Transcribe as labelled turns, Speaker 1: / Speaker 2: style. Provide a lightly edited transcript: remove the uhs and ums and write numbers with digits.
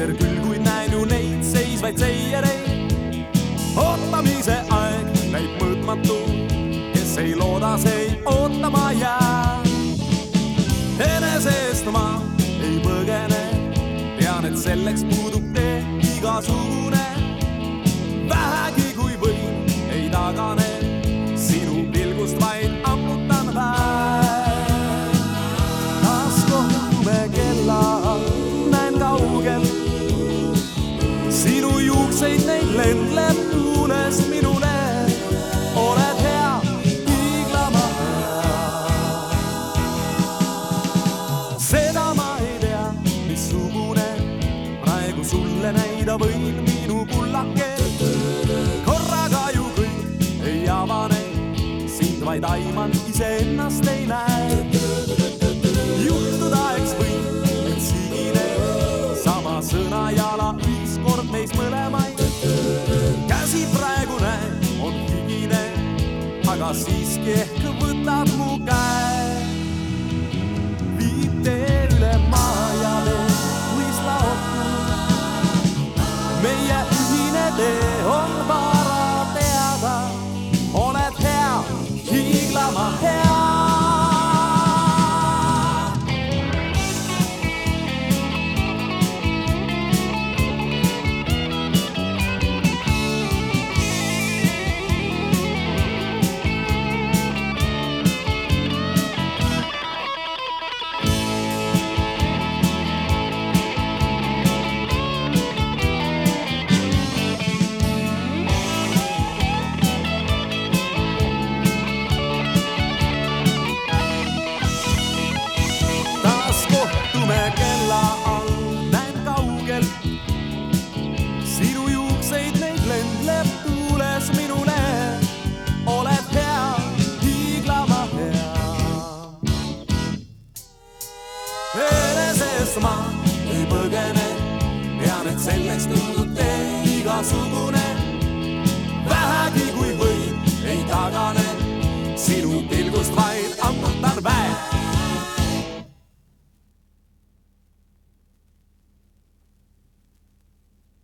Speaker 1: veider küll, kuid näen ju neid seisvaid seiereid. Ootamise aeg näib mõõtmatu, kes ei looda, see ei ootama jää. Enesest ma ei põgene, tean, et selleks puudub tee igasugune. Vähegi kui võin, ei tagane, sinu pilgust vaid ammutan päev. Taas kohtume kella all, näen kaugel sinu juukseid, neid lendleb tuulest minule. Oled hea, hiiglama hea. Seda ma ei tea, missugune praegu sulle näida võin, minu kullake. Korraga ju kõik ei avane, sind vaid aiman, iseennast ei näe. Juhtuda eks võin, et sigine sama sõna jala ükskord meis mõlemaid. Käsi praegu näen, on higine, aga siiski ehk võtad mu käe. Viib tee üle maajale, mõisla ottu. Meie ühine tee on vara teada. Oled hea, hiiglama hea. Ma ei põgene, tean, et selleks tundub tee igasugune. Vähegi kui võin, ei tagane, sinu pilgust vaid